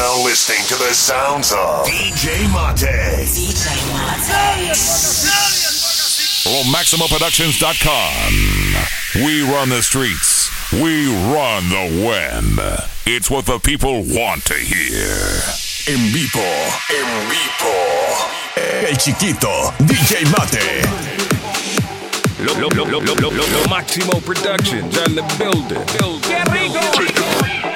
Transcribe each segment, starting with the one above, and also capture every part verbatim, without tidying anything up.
now listening to the sounds of D J Mate. D J Mate. From Maximo Productions dot com. We run the streets. We run the web. It's what the people want to hear. En vivo. En vivo. El Chiquito, D J Mate. Lo, lo, lo, lo, lo, lo, lo, Maximo Productions on the building. ¡Qué rico!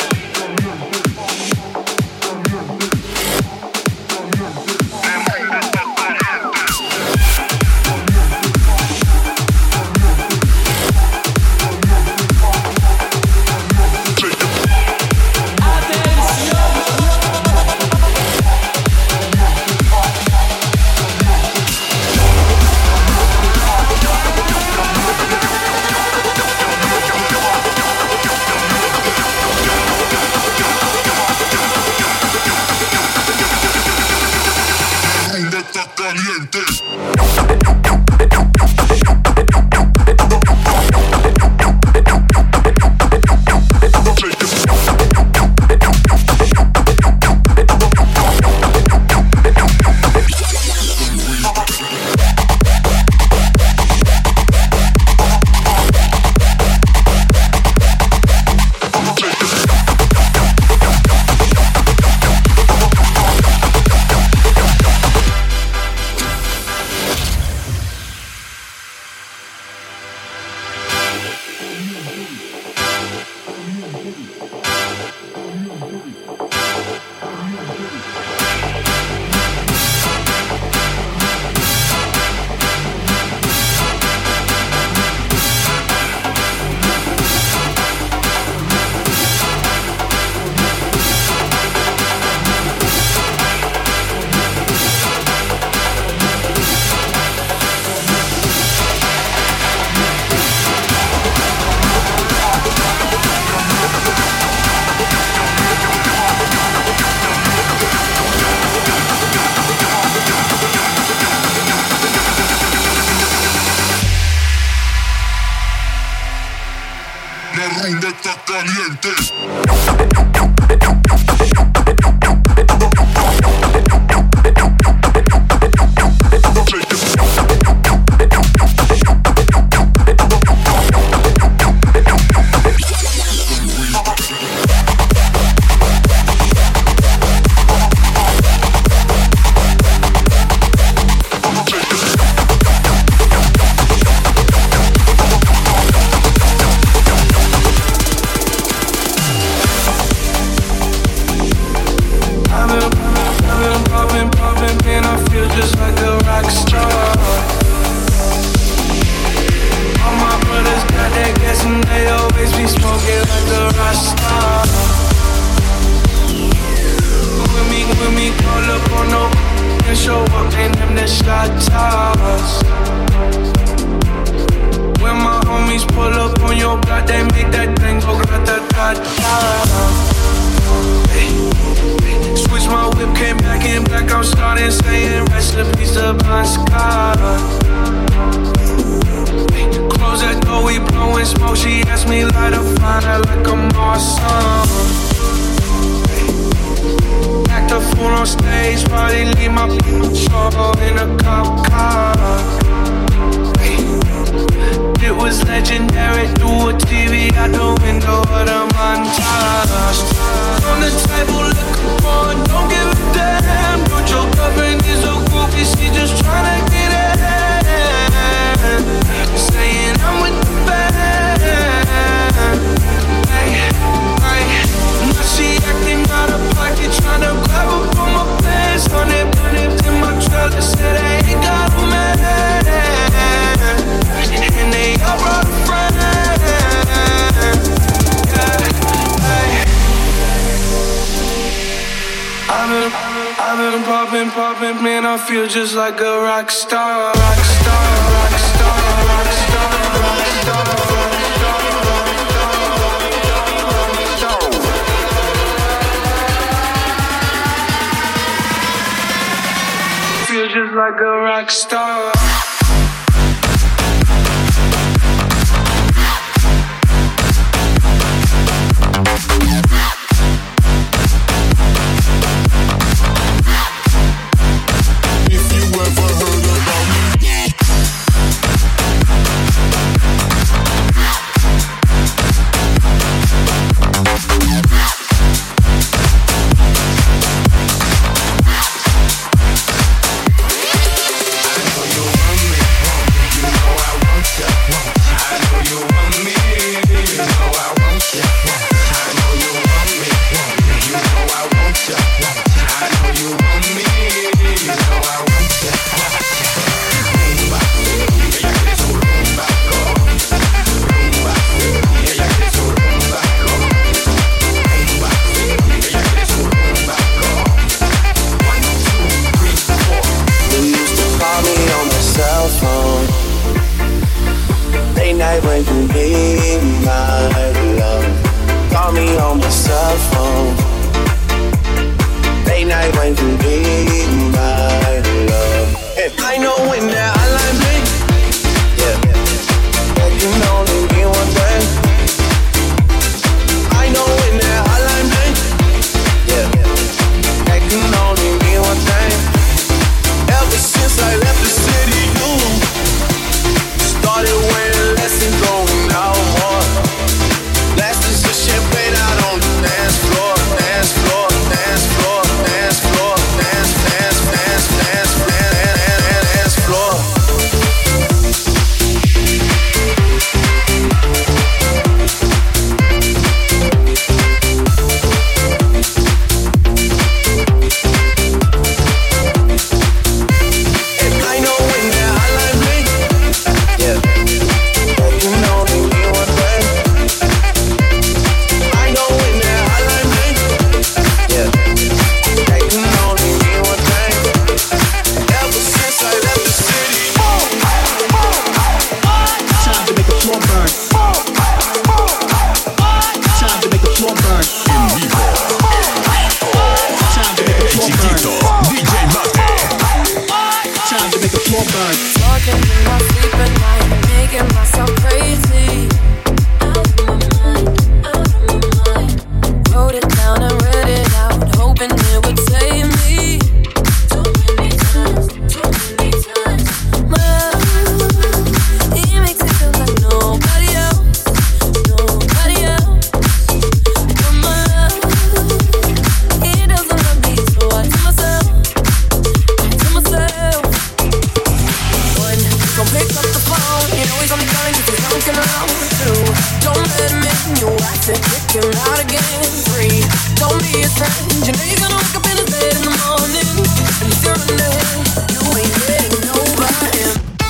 Just like a rock star, rock star, rock star, rock star, rock star, rock star. Feel just like a rock star. the cell phone. Late night when you need my love. And I know when that hotline bling, yeah, that can only be one thing. I know when that hotline bling, yeah, that can only be one thing. Ever since I left the city, you started wearing less and going out more. Glasses of champagne out on the dance floor, dance floor, dance floor, dance floor, dance, dance, dance, dance, dance, dance floor. And I know when that hotline bling, yeah, that can only be one thing. I know when that hotline bling, yeah, that can only be one thing. Ever since I left the city, Time to make the floor burn. Time to make the floor burn. En vivo, Time to make the floor Chiquito, burn. D J Mate. Time to make the floor burn. Talking in my sleep at night, making myself crazy. Out of my mind, out of my mind. Wrote it down and read it out, hoping it would save me. Too many times, too many times. My love, it makes it feel like nobody else, nobody else. But my love, it doesn't love me, so I tell myself, I tell myself. One, don't pick up the phone. You know he's on the line 'cause he's knocking around. Two, don't let him in. You have to kick him out again. Three, don't be his friend. You know you're gonna wake up in his bed in the morning. And if you're in there, you ain't getting nobody.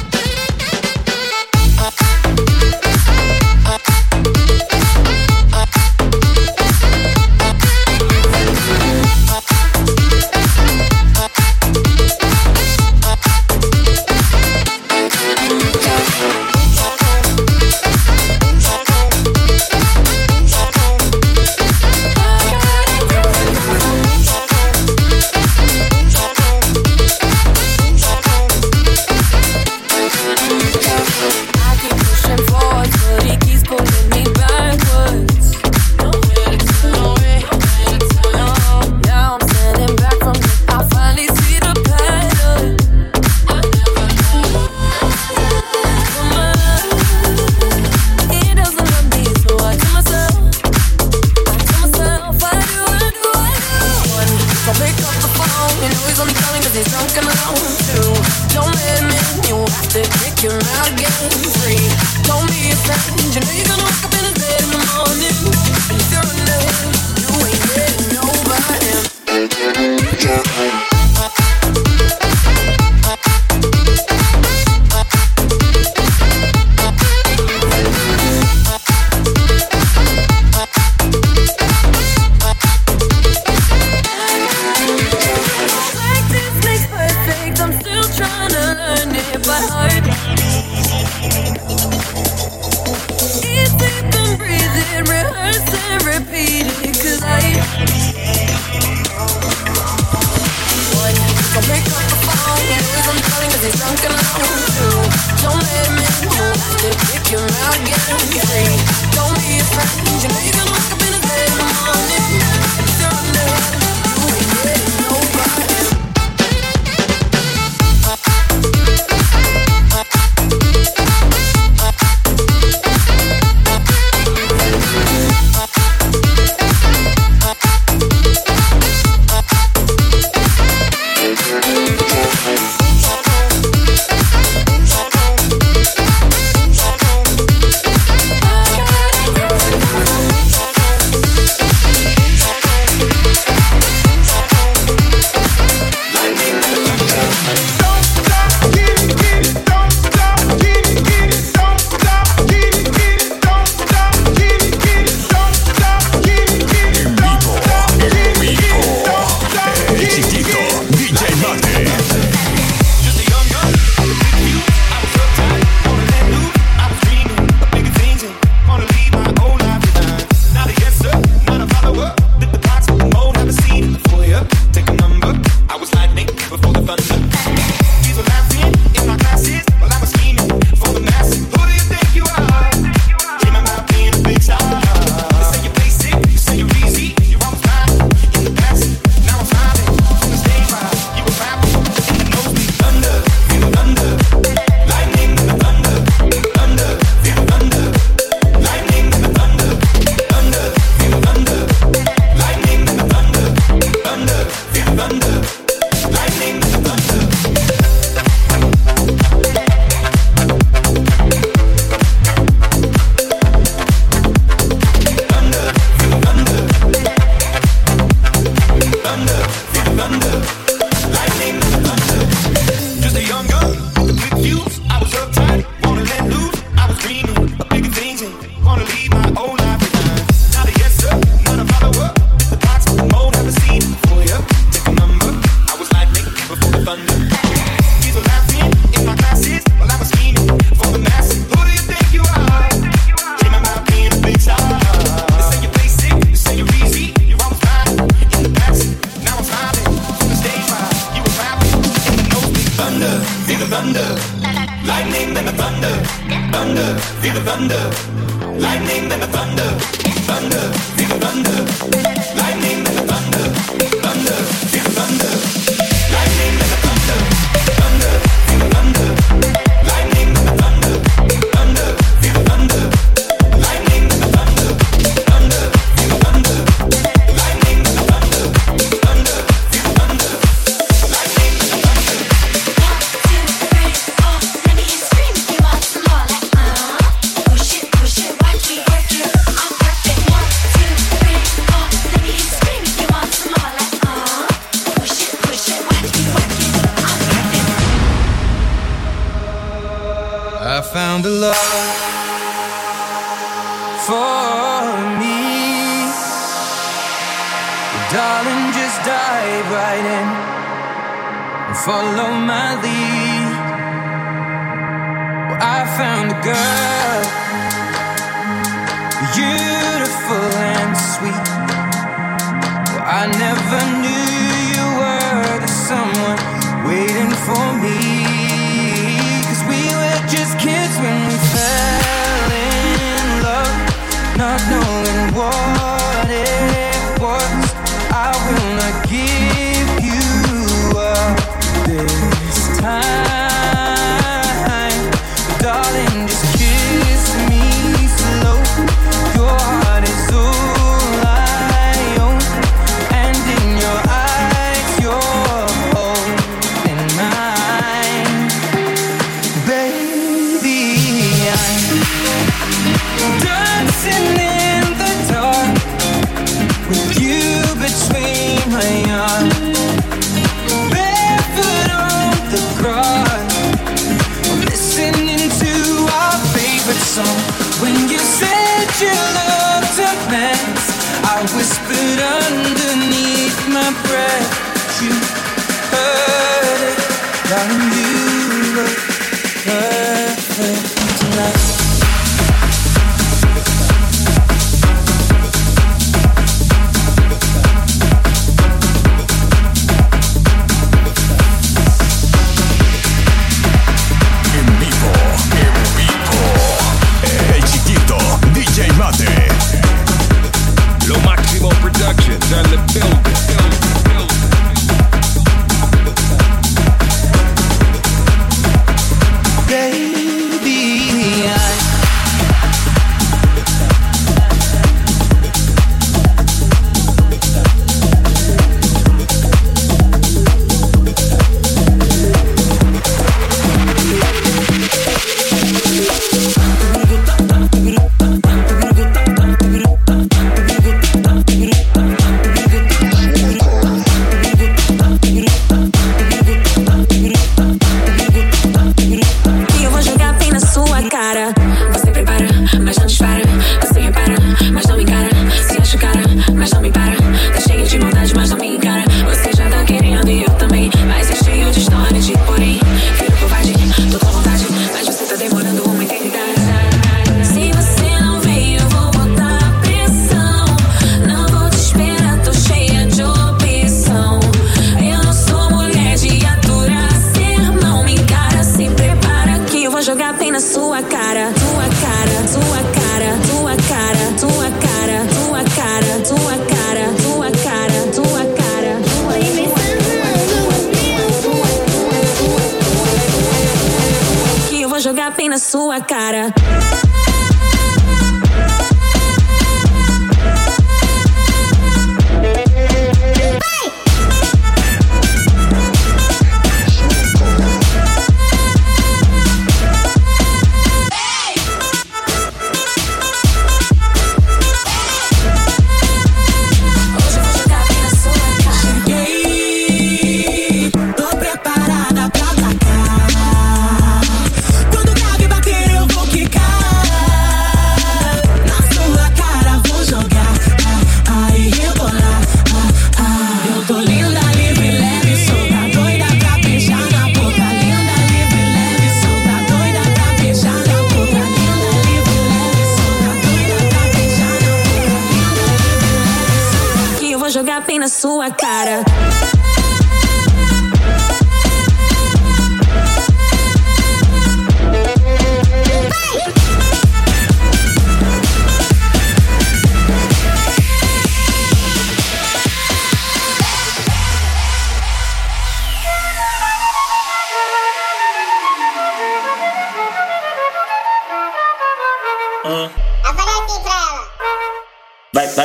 I keep pushing forward, but he keeps pulling me backwards. Nowhere to turn, nowhere to turn. Now I'm standing back from it. I finally see the pattern. I never knew. But my love, it doesn't love me, so I tell myself, I tell myself, I do, I do, I do. One, don't pick up the phone. You know he's only calling 'cause he's drunk and alone. Two, don't let him in. You have to kick him out again. Three, don't be his friend. You know you're gonna wake up in his bed in the morning. And if you're in there, you ain't getting nobody. Practice makes perfect. I'm still trying to learn it by heart. Eat, sleep, and breathe it. Rehearse and repeat it. 'Cause I One, don't pick up the phone. You know he's on the calling 'cause he's drunk and alone. Two, don't let him in. You have to kick him out again. Three, don't be his friend. You know you're gonna wake up in his bed in the morning. And if you're in there, you ain't getting nobody. thunder, lightning and the thunder, thunder, feel the thunder, lightning and the thunder, thunder, feel the thunder, lightning and the thunder, thunder, feel the thunder, lightning and the thunder, thunder, feel the thunder, lightning and the thunder, thunder, feel the thunder, lightning and the thunder, thunder, feel the thunder, lightning and the thunder. I found a love for me. Darling, just dive right in and follow my lead. Well, I found a girl, beautiful and sweet. Well, I never knew you were the someone waiting for me. We were just kids when we fell in love, not knowing what it was. I will not give you up this time, darling, just kiss me slow. Your heart is all I own, and in your eyes you're holding mine. Baby, I'm dancing in the dark with you between my arms, barefoot on the grass, listening to our favorite song. When you said you looked a mess, I whispered underneath my breath. You heard it, darling, you look perfect tonight. D J Mate. Lo Máximo Productions on the building. Baby, I jogar bem na sua cara. Jogar bem na sua cara.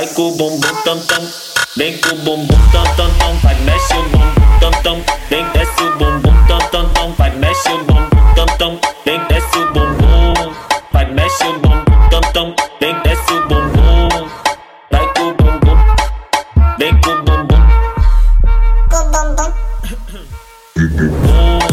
Like a boom boom tum tum. Make a boom boom tum tum tum. Phải mesh your boom boom tum tum. Make that your boom boom tum tum tum. Phải mesh your boom boom tum tum. Make that your boom boom. Phải mesh your boom boom tum tum. Make that your boom boom. Like a boom boom. Make a boom boom. Boom boom boom. Boom.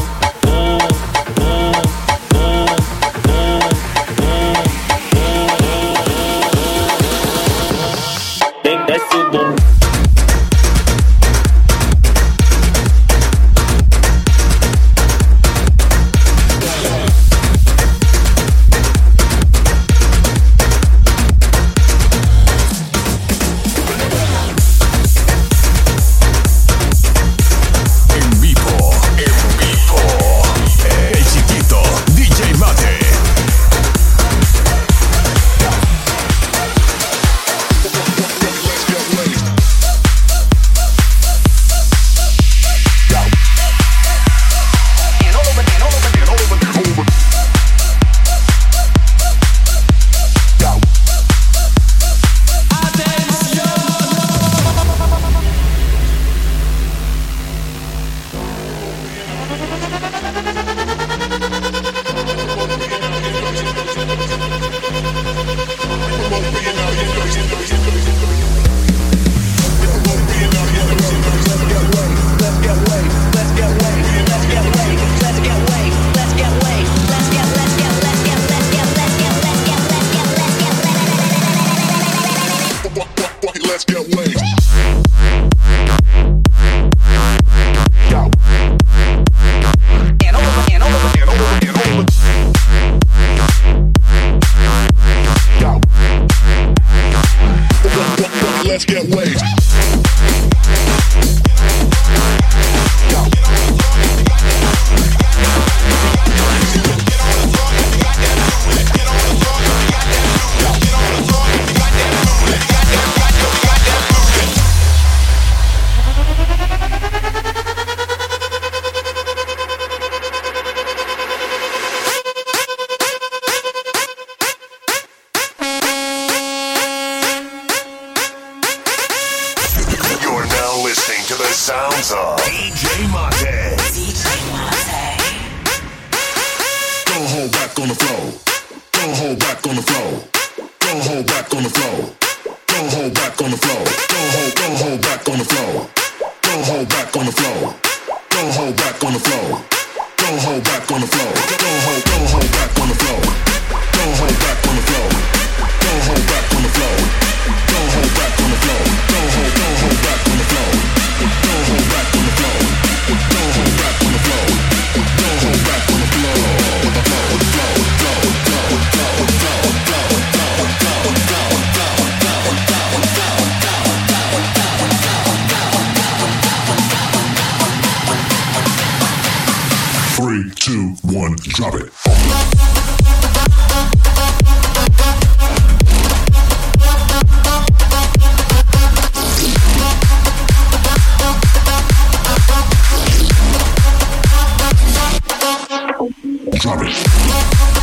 Sounds of D J Mate. D J Mate. Don't hold back on the floor. Don't hold back on the floor. Don't hold back on the floor. Don't hold back on the floor. Don't hold, don't hold back on the floor. Don't hold back on the floor. Don't hold back on the floor. Don't hold back on the floor. Don't hold, don't hold back on the floor. Don't hold back on the floor. Don't hold back on the floor. Don't hold back on the floor. Don't hold, don't hold back on the floor. Don't hold back on the floor. Don't hold back on the floor. Don't hold back on the floor. Three, two, one, drop it. Drop it.